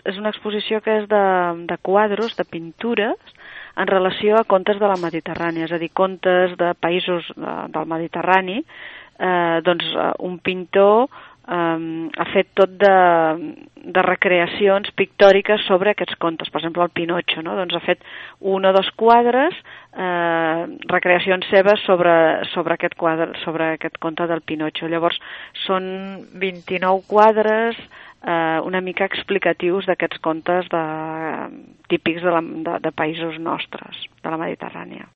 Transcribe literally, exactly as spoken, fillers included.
És una exposició que és de, de quadros, de pintures, en relació a contes de la Mediterrània, és a dir, contes de països de, del Mediterrani. Eh, doncs un pintor eh, ha fet tot de, de recreacions pictòriques sobre aquests contes. Per exemple, el Pinotxo, no? Doncs ha fet un o dos quadres, eh, recreacions seves sobre, sobre, aquest quadre, sobre aquest conte del Pinotxo. Llavors, són vint-i-nou quadres eh, una mica explicatius d'aquests contes de, típics de, la, de, de països nostres, de la Mediterrània.